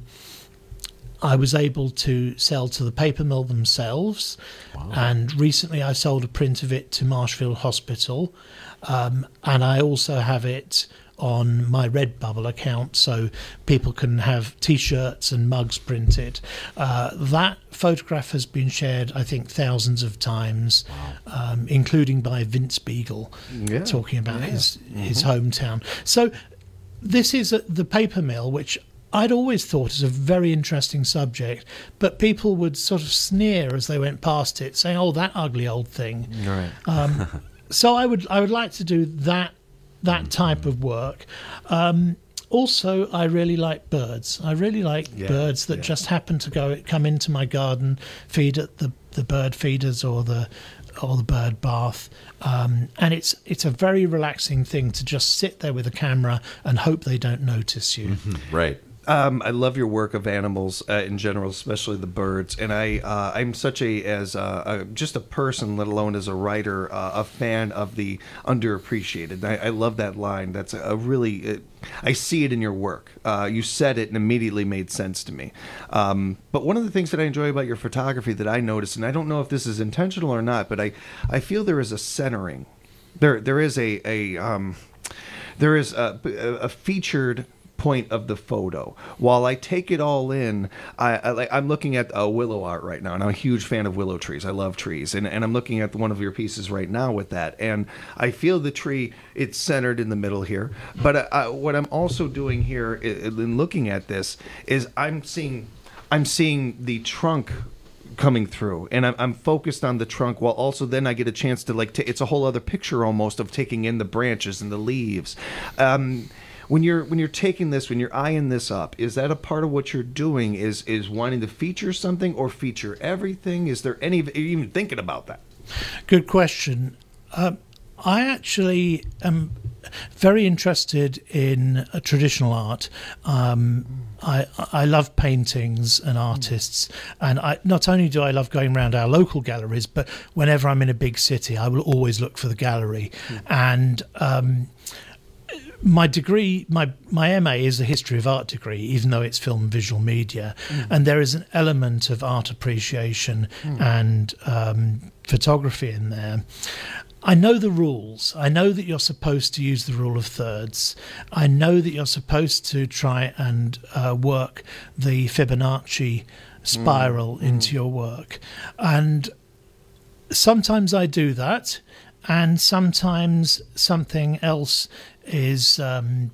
I was able to sell to the paper mill themselves, wow. and recently I sold a print of it to Marshfield Hospital, um, and I also have it on my Redbubble account, so people can have T-shirts and mugs printed. Uh, that photograph has been shared, I think, thousands of times, wow. um, including by Vince Beagle, yeah. talking about yeah. his mm-hmm. his hometown. So this is a, the paper mill, which I'd always thought is a very interesting subject, but people would sort of sneer as they went past it, saying, "Oh, that ugly old thing." Right. Um, so I would I would like to do that. that type of work. Um, also, I really like birds. I really like yeah, birds that yeah. just happen to go come into my garden, feed at the, the bird feeders or the or the bird bath. Um, and it's it's a very relaxing thing to just sit there with a camera and hope they don't notice you. Mm-hmm. Right. Um, I love your work of animals uh, in general, especially the birds. And I, uh, I'm such a, as a, a, just a person, let alone as a writer, uh, a fan of the underappreciated. I, I love that line. That's a, a really, it, I see it in your work. Uh, you said it and immediately made sense to me. Um, but one of the things that I enjoy about your photography that I noticed, and I don't know if this is intentional or not, but I, I feel there is a centering. There, there is a, a, um, there is a, a featured point of the photo. While I take it all in, I, I, I'm looking at uh, willow art right now, and I'm a huge fan of willow trees. I love trees, and, and I'm looking at one of your pieces right now with that, and I feel the tree, it's centered in the middle here, but uh, uh, what I'm also doing here in, in looking at this is I'm seeing, I'm seeing the trunk coming through, and I'm, I'm focused on the trunk, while also then I get a chance to like, t- it's a whole other picture almost of taking in the branches and the leaves. Um, When you're when you're taking this, when you're eyeing this up, is that a part of what you're doing? Is is wanting to feature something or feature everything? Is there any, are you even thinking about that? Good question. Um, I actually am very interested in uh, traditional art. Um, I I love paintings and artists, and I not only do I love going around our local galleries, but whenever I'm in a big city, I will always look for the gallery. Mm. And um, My degree, my, my M A is a history of art degree, even though it's film and visual media. Mm. And there is an element of art appreciation mm. and um, photography in there. I know the rules. I know that you're supposed to use the rule of thirds. I know that you're supposed to try and uh, work the Fibonacci spiral mm. into mm. your work. And sometimes I do that, and sometimes something else is um,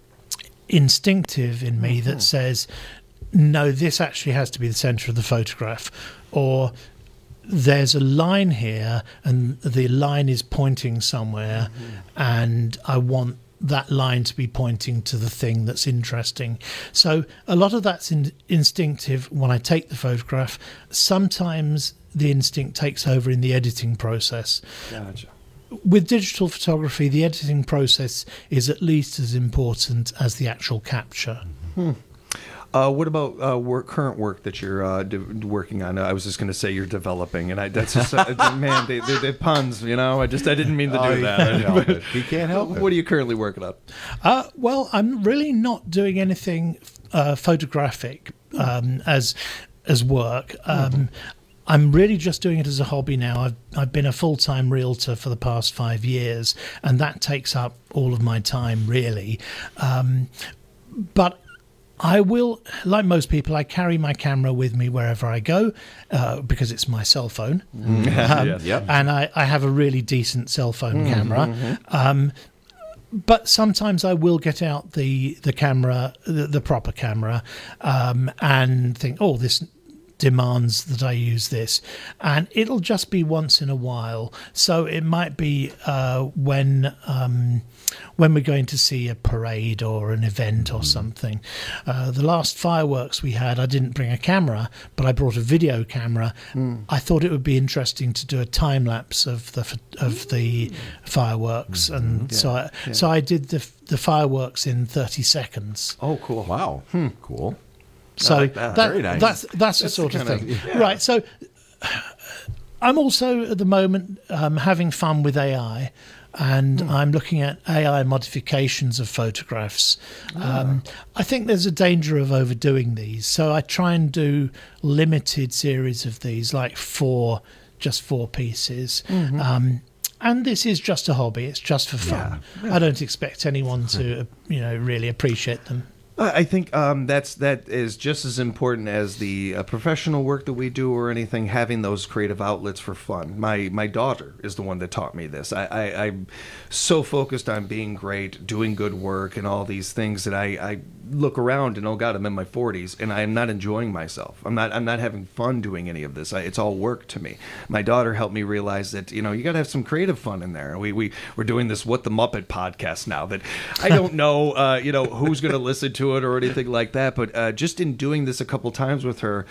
instinctive in me mm-hmm. that says, no, this actually has to be the center of the photograph, or there's a line here and the line is pointing somewhere, mm-hmm. and I want that line to be pointing to the thing that's interesting. So a lot of that's in- instinctive when I take the photograph. Sometimes the instinct takes over in the editing process. Gotcha. With digital photography, the editing process is at least as important as the actual capture. Hmm. Uh, what about uh, work, current work that you're uh, de- working on? I was just going to say you're developing, and I, that's just uh, man, they, they, they puns, you know. I just I didn't mean to do oh, that. Can't help it. He can't help it. What are you currently working on? Uh, well, I'm really not doing anything uh, photographic um, as as work. Um, mm-hmm. I'm really just doing it as a hobby now. I've I've been a full-time realtor for the past five years, and that takes up all of my time, really. Um, but I will, like most people, I carry my camera with me wherever I go uh, because it's my cell phone. Mm-hmm. Um, yes. Yep. And I, I have a really decent cell phone mm-hmm. camera. Mm-hmm. Um, but sometimes I will get out the, the camera, the, the proper camera, um, and think, oh, this... demands that I use this, and it'll just be once in a while. So it might be uh, when um, when we're going to see a parade or an event or something. Uh, the last fireworks we had, I didn't bring a camera, but I brought a video camera. Mm. I thought it would be interesting to do a time lapse of the of the fireworks, and Yeah. so I, Yeah. so I did the the fireworks in thirty seconds. Oh, cool! Wow, hmm. cool. So I like that. that- Very nice. that's that's the That's sort the of kind thing, of- yeah. right? So I'm also at the moment um, having fun with A I, and Hmm. I'm looking at A I modifications of photographs. Ah. Um, I think there's a danger of overdoing these, so I try and do limited series of these, like four, just four pieces. Mhm. Um, and this is just a hobby; it's just for fun. Yeah, yeah. I don't expect anyone to, you know, really appreciate them. I I think um, that's that is just as important as the uh, professional work that we do or anything. Having those creative outlets for fun. My my daughter is the one that taught me this. I, I I'm so focused on being great, doing good work, and all these things that I, I look around and oh God, I'm in my forties and I am not enjoying myself. I'm not I'm not having fun doing any of this. I, it's all work to me. My daughter helped me realize that you know you got to have some creative fun in there. We we we're doing this What the Muppet podcast now that I don't know uh, you know who's going to listen to it or anything like that, but uh, just in doing this a couple times with her,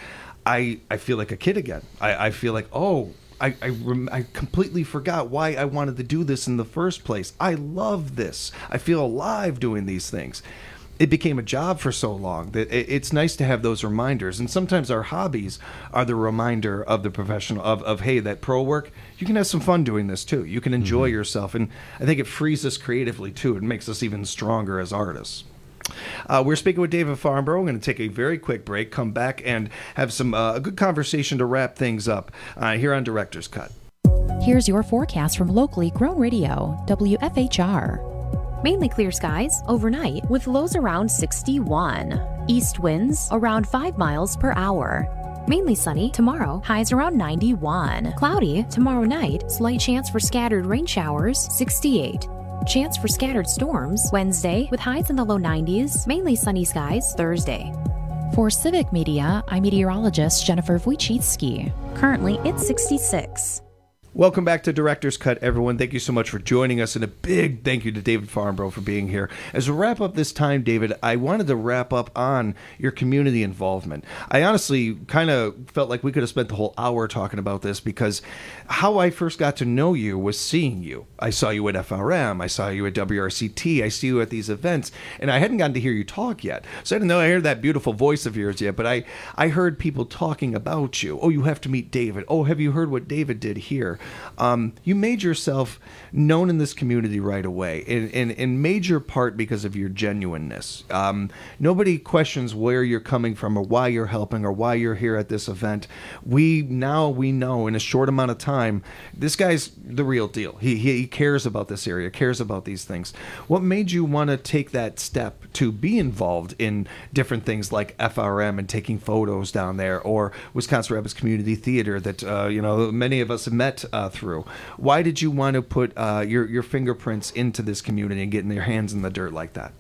I I feel like a kid again. I, I feel like oh I I, rem- I completely forgot why I wanted to do this in the first place. I love this. I feel alive doing these things. It became a job for so long that it, it's nice to have those reminders. And sometimes our hobbies are the reminder of the professional of, of hey, that pro work, you can have some fun doing this too. You can enjoy Mm-hmm. yourself. And I think it frees us creatively too. It makes us even stronger as artists. Uh, we're speaking with David Farnborough. We're going to take a very quick break, come back, and have some uh, a good conversation to wrap things up uh, here on Director's Cut. Here's your forecast from locally grown radio, W F H R. Mainly clear skies overnight with lows around sixty-one. East winds around five miles per hour. Mainly sunny tomorrow, highs around ninety-one. Cloudy tomorrow night, slight chance for scattered rain showers, sixty-eight. Chance for scattered storms Wednesday with highs in the low nineties, mainly sunny skies Thursday. For Civic Media, I'm meteorologist Jennifer Wojcicki. Currently, it's sixty-six. Welcome back to Director's Cut, everyone. Thank you so much for joining us, and a big thank you to David Farnborough for being here. As we wrap up this time, David, I wanted to wrap up on your community involvement. I honestly kind of felt like we could have spent the whole hour talking about this because how I first got to know you was seeing you. I saw you at F R M, I saw you at W R C T, I see you at these events, and I hadn't gotten to hear you talk yet. So I didn't know I heard that beautiful voice of yours yet, but I, I heard people talking about you. Oh, you have to meet David. Oh, have you heard what David did here? Um, you made yourself known in this community right away, in, in, in major part because of your genuineness. Um, nobody questions where you're coming from or why you're helping or why you're here at this event. We now we know in a short amount of time, this guy's the real deal. He, he, he cares about this area, cares about these things. What made you want to take that step to be involved in different things like F R M and taking photos down there, or Wisconsin Rapids Community Theater that uh, you know many of us have met uh, through? Why did you want to put uh, your your fingerprints into this community and getting your hands in the dirt like that?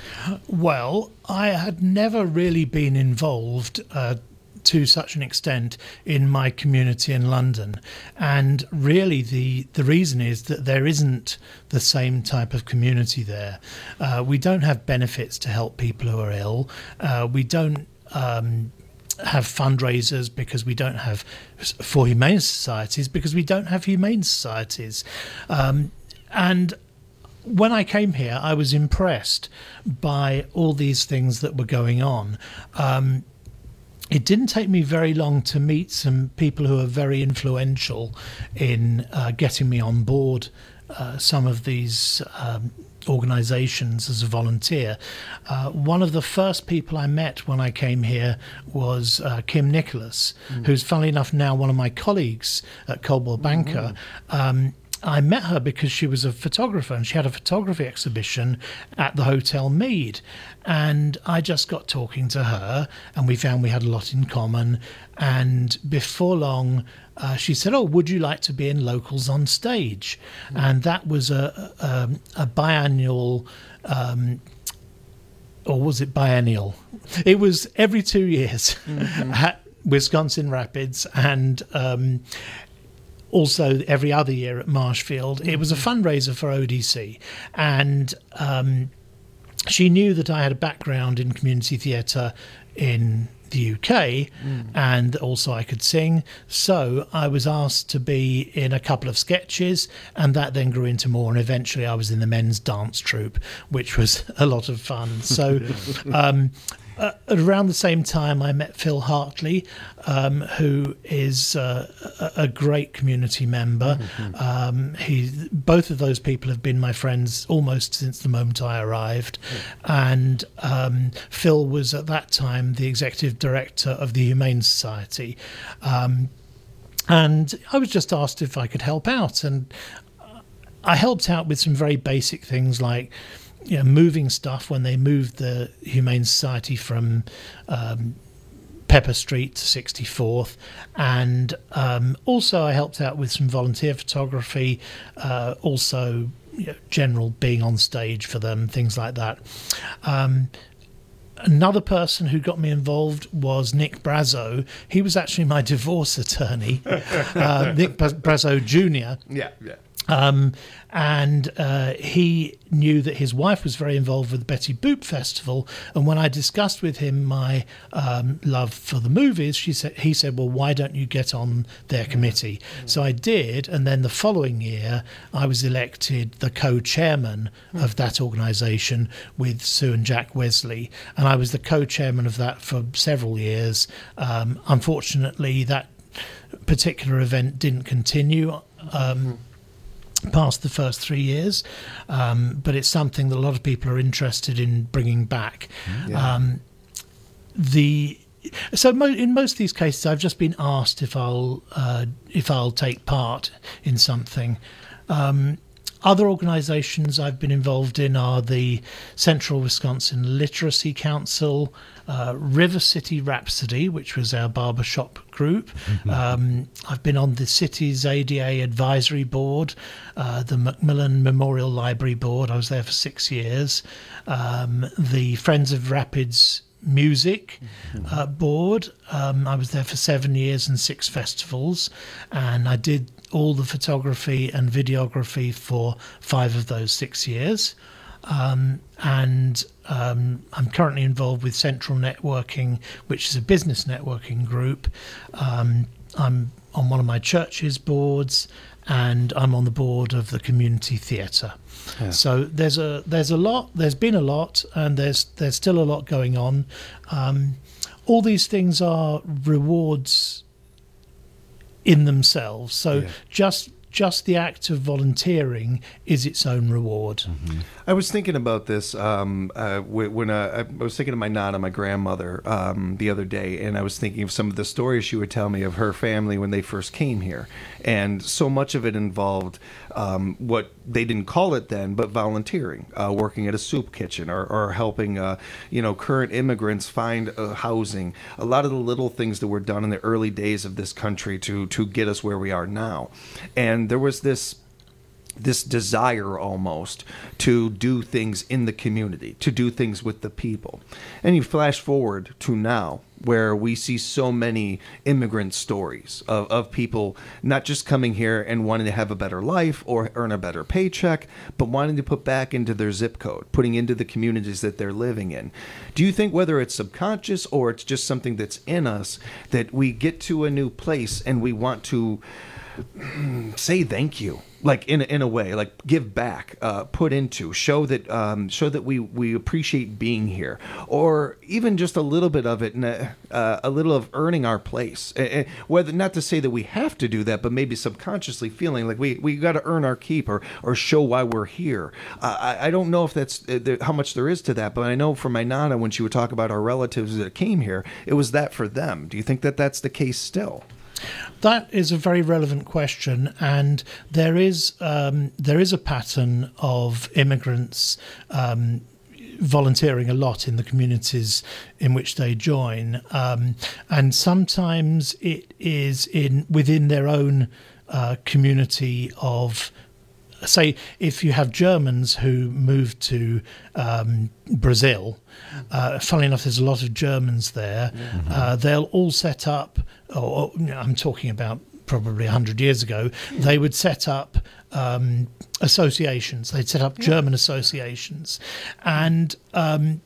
Well, I had never really been involved uh, to such an extent in my community in London, and really the the reason is that there isn't the same type of community there. Uh, we don't have benefits to help people who are ill. Uh, we don't um, have fundraisers because we don't have for humane societies because we don't have humane societies, um, and when I came here, I was impressed by all these things that were going on. Um, it didn't take me very long to meet some people who are very influential in uh, getting me on board uh, some of these um, organizations as a volunteer. Uh, one of the first people I met when I came here was uh, Kim Nicholas, mm. who's funnily enough now one of my colleagues at Coldwell Banker. Mm-hmm. Um, I met her because she was a photographer and she had a photography exhibition at the Hotel Mead. And I just got talking to her and we found we had a lot in common. And before long, uh, she said, oh, would you like to be in Locals on Stage? Mm-hmm. And that was a, a, a biannual, um, or was it biennial? It was every two years. Mm-hmm. Wisconsin Rapids, and um, also every other year at Marshfield. It was a fundraiser for O D C, and um, she knew that I had a background in community theatre in the U K, mm. and also I could sing. So I was asked to be in a couple of sketches, and that then grew into more, and eventually I was in the men's dance troupe, which was a lot of fun. So um, uh, around the same time I met Phil Hartley, um, who is uh, a, a great community member. Mm-hmm. Um, he, both of those people have been my friends almost since the moment I arrived. Yeah. And um, Phil was at that time the executive director of the Humane Society. Um, and I was just asked if I could help out. And I helped out with some very basic things like, you know, moving stuff when they moved the Humane Society from um, Pepper Street to sixty-fourth, and um, also I helped out with some volunteer photography, uh, also you know, general being on stage for them, things like that. Um, Another person who got me involved was Nick Brazo. He was actually my divorce attorney, uh, Nick Brazo Junior Yeah, yeah. Um, and uh, he knew that his wife was very involved with the Betty Boop Festival. And when I discussed with him my um, love for the movies, she said, he said, well, why don't you get on their committee? Mm-hmm. So I did. And then the following year, I was elected the co-chairman mm-hmm. of that organisation with Sue and Jack Wesley. And I was the co-chairman of that for several years. Um, unfortunately, that particular event didn't continue. Um, mm-hmm. past the first three years, um, but it's something that a lot of people are interested in bringing back. Yeah. Um, the so mo- in most of these cases, I've just been asked if I'll uh, if I'll take part in something. Um, Other organisations I've been involved in are the Central Wisconsin Literacy Council, uh, River City Rhapsody, which was our barbershop group. Mm-hmm. Um, I've been on the city's A D A Advisory Board, uh, the Macmillan Memorial Library Board. I was there for six years. Um, the Friends of Rapids Music uh, Board. Um, I was there for seven years and six festivals, and I did all the photography and videography for five of those six years. Um, and um, I'm currently involved with Central Networking, which is a business networking group. Um, I'm on one of my church's boards, and I'm on the board of the community theatre. Yeah. So there's a there's a lot. There's been a lot, and there's there's still a lot going on. Um, all these things are rewards in themselves. So yeah. just just the act of volunteering is its own reward. Mm-hmm. I was thinking about this um, uh, when uh, I was thinking of my nana, my grandmother, um, the other day, and I was thinking of some of the stories she would tell me of her family when they first came here. And so much of it involved um, what they didn't call it then, but volunteering, uh, working at a soup kitchen or, or helping, uh, you know, current immigrants find uh, housing. A lot of the little things that were done in the early days of this country to to get us where we are now. And there was this this desire almost to do things in the community, to do things with the people. And you flash forward to now, where we see so many immigrant stories of, of people not just coming here and wanting to have a better life or earn a better paycheck, but wanting to put back into their zip code, putting into the communities that they're living in. Do you think whether it's subconscious or it's just something that's in us, that we get to a new place and we want to say thank you, like in in a way, like give back, uh, put into, show that um, show that we, we appreciate being here, or even just a little bit of it, and a, uh, a little of earning our place. Uh, whether not to say that we have to do that, but maybe subconsciously feeling like we we got to earn our keep or or show why we're here. Uh, I I don't know if that's uh, there, how much there is to that, but I know from my nana when she would talk about our relatives that came here, it was that for them. Do you think that that's the case still? That is a very relevant question, and there is um, there is a pattern of immigrants um, volunteering a lot in the communities in which they join, um, and sometimes it is in within their own uh, community of say if you have Germans who move to um, Brazil, uh, funnily enough, there's a lot of Germans there. Mm-hmm. Uh, they'll all set up, or, or you know, I'm talking about probably one hundred years ago, they would set up um, associations. They'd set up yeah. German associations. And um,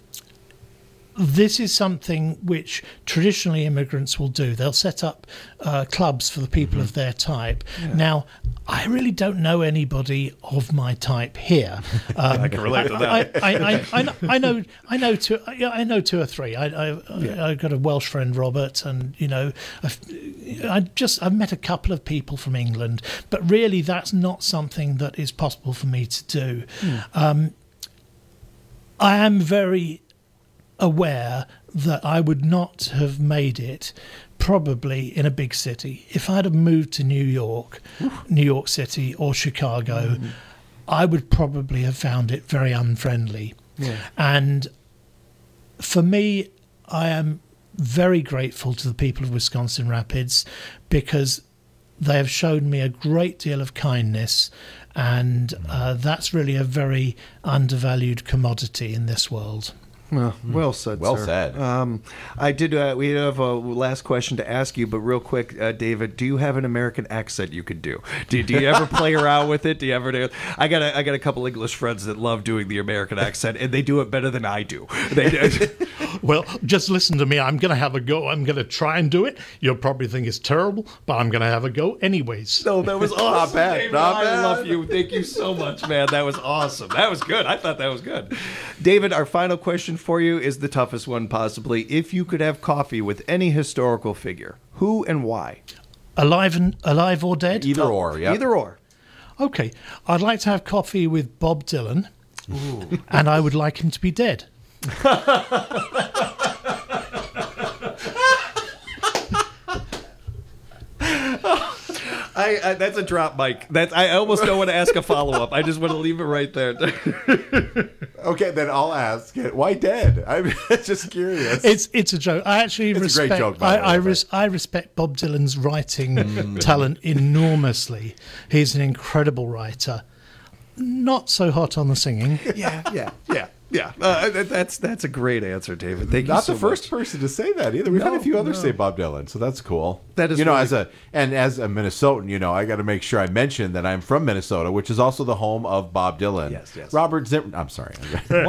this is something which traditionally immigrants will do. They'll set up uh, clubs for the people mm-hmm. of their type. Yeah. Now, I really don't know anybody of my type here. Um, I can relate to that. I, I, I, I, know, I know, I know two. I know two or three. I, I, yeah. I've got a Welsh friend, Robert, and you know, I've, I just I've met a couple of people from England, but really, that's not something that is possible for me to do. Mm. Um, I am very aware that I would not have made it probably in a big city. If I'd have moved to New York, Oof. New York City or Chicago, mm. I would probably have found it very unfriendly. Yeah. And for me, I am very grateful to the people of Wisconsin Rapids because they have shown me a great deal of kindness, and uh, that's really a very undervalued commodity in this world. Well, well said, well sir. said. Um, I did. Uh, we have a last question to ask you, but real quick, uh, David, do you have an American accent you could do? Do, do you ever play around with it? Do you ever do? I got a, I got a couple English friends that love doing the American accent, and they do it better than I do. They do. Well, just listen to me. I'm going to have a go. I'm going to try and do it. You'll probably think it's terrible, but I'm going to have a go anyways. No, that was awesome. Not bad. David, Not I bad. love you. Thank you so much, man. That was awesome. That was good. I thought that was good. David, our final question for you is the toughest one possibly. If you could have coffee with any historical figure, who and why? Alive and alive or dead? Either or, yeah. Either or. Okay. I'd like to have coffee with Bob Dylan. Ooh. And I would like him to be dead. I, I that's a drop mic. That's I almost don't want to ask a follow up. I just want to leave it right there. Okay, then I'll ask it. Why dead? I'm just curious. It's it's a joke. I actually it's respect. A great joke, by I, the way, I, res, I respect Bob Dylan's writing talent enormously. He's an incredible writer. Not so hot on the singing. Yeah, yeah, yeah. Yeah, uh, that's that's a great answer, David. Thank you Not so the first much. person to say that either. We've No, had a few others no. say Bob Dylan, so that's cool. That is you know, really as a and as a Minnesotan, you know, I got to make sure I mention that I'm from Minnesota, which is also the home of Bob Dylan. Yes, yes. Robert Zimmer. I'm sorry.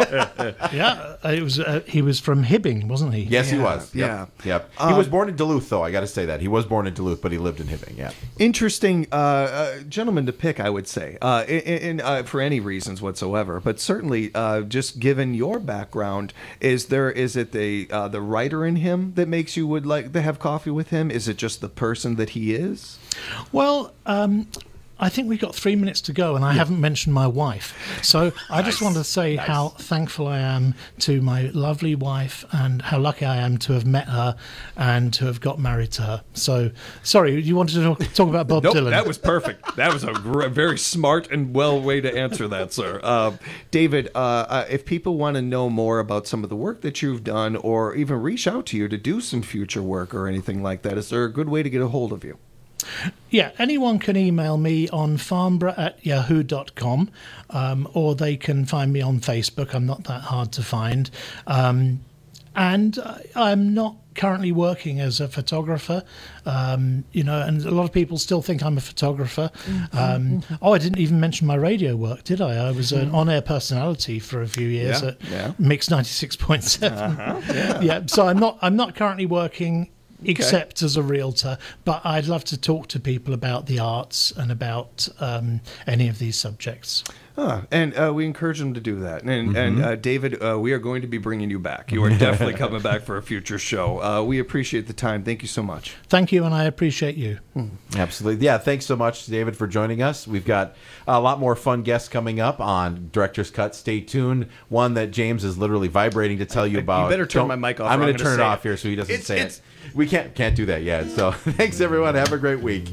Yeah, it was. Uh, he was from Hibbing, wasn't he? Yes, he Yeah, was. Yep. yeah. Yep. Uh, he was born in Duluth, though. I got to say that he was born in Duluth, but he lived in Hibbing. Yeah. Interesting uh, uh, gentleman to pick, I would say, uh, in, in, uh, for any reasons whatsoever. But certainly, uh, just given your background, is there is it the uh, the writer in him that makes you would like to have coffee with him? Is it just the person that he is? Well, um, I think we've got three minutes to go, and I yeah. haven't mentioned my wife. So I nice. just want to say nice. how thankful I am to my lovely wife, and how lucky I am to have met her and to have got married to her. So, sorry, you wanted to talk, talk about Bob nope, Dylan? That was perfect. That was a gr- very smart and well way to answer that, sir. Uh, David, uh, uh, if people want to know more about some of the work that you've done, or even reach out to you to do some future work or anything like that, is there a good way to get a hold of you? Yeah, anyone can email me on farnborough at yahoo dot com, um, or they can find me on Facebook. I'm not that hard to find. Um, and I'm not currently working as a photographer, um, you know, and a lot of people still think I'm a photographer. Mm-hmm. Um, oh, I didn't even mention my radio work, did I? I was an on-air personality for a few years Yeah, at yeah. Mix ninety-six point seven. Uh-huh, yeah. Yeah, so I'm not, I'm not currently working except as a realtor, but I'd love to talk to people about the arts and about um, any of these subjects. Ah, and uh, we encourage them to do that. And, Mm-hmm. and uh, David, uh, we are going to be bringing you back. You are definitely coming back for a future show. Uh, we appreciate the time. Thank you so much. Thank you, and I appreciate you. Absolutely. Yeah, thanks so much, David, for joining us. We've got a lot more fun guests coming up on Director's Cut. Stay tuned. One that James is literally vibrating to tell you about. You better turn Don't- my mic off. I'm or going to gonna turn it say off here so he doesn't It's- say it's- it. We can't can't do that yet. So thanks, everyone. Have a great week.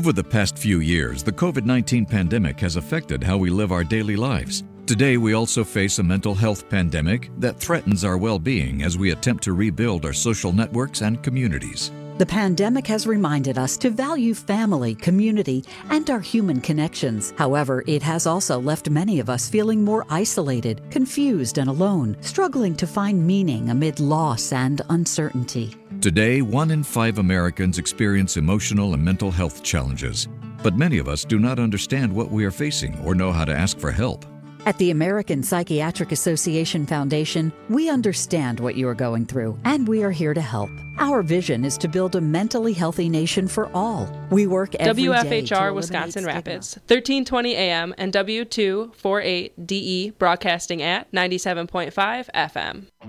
Over the past few years, the COVID nineteen pandemic has affected how we live our daily lives. Today, we also face a mental health pandemic that threatens our well-being as we attempt to rebuild our social networks and communities. The pandemic has reminded us to value family, community, and our human connections. However, it has also left many of us feeling more isolated, confused, and alone, struggling to find meaning amid loss and uncertainty. Today, one in five Americans experience emotional and mental health challenges, but many of us do not understand what we are facing or know how to ask for help. At the American Psychiatric Association Foundation, we understand what you are going through, and we are here to help. Our vision is to build a mentally healthy nation for all. We work every W F H R day to eliminate Wisconsin stigma. Rapids, thirteen twenty A M and W two forty-eight D E, broadcasting at ninety-seven point five F M.